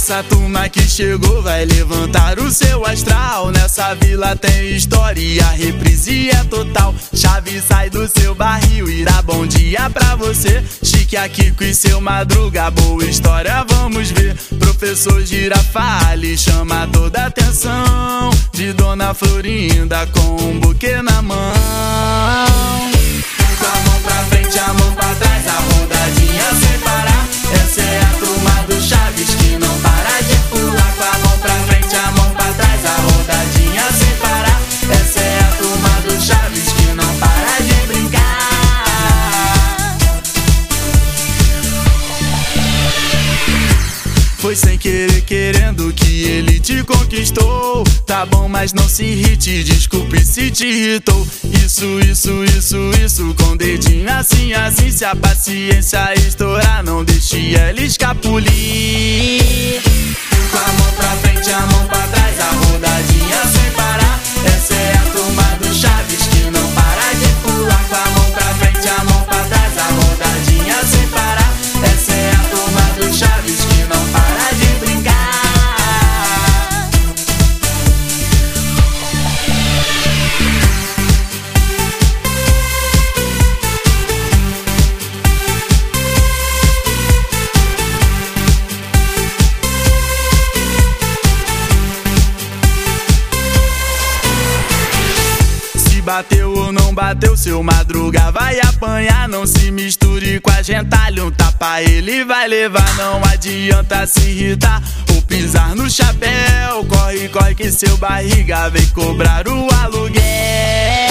Essa turma que chegou vai levantar o seu astral. Nessa vila tem história e a reprise é total. Chave sai do seu barril, irá bom dia pra você. Chique a Kiko e seu Madruga, boa história vamos ver. Professor Girafales chama toda a atenção de Dona Florinda com um buquê na mão. Com a mão pra frente, a mão pra trás, a rodadinha sem parar. Essa é a turma do Chaves que não para de pular. Com a mão pra frente, a mão pra trás, a rodadinha sem parar. Essa é a turma do Chaves que não para de brincar. Foi sem querer, querendo que ele te conquistou. Tá bom, mas não se irrite, desculpe se te irritou. Isso, com o dedinho assim, assim. Se a paciência estourar, não deixe ela escapulir. Com a mão pra frente, a mão pra trás, a rodadinha sem parar. Essa é a turma do Chaves que não para de pular. Com a mão pra frente, a mão pra trás, a rodadinha sem parar. Essa é a turma do Chaves que não para de brincar. Bateu ou não bateu, seu Madruga vai apanhar. Não se misture com a gentalha, um tapa ele vai levar. Não adianta se irritar ou pisar no chapéu. Corre, corre que seu barriga vem cobrar o aluguel.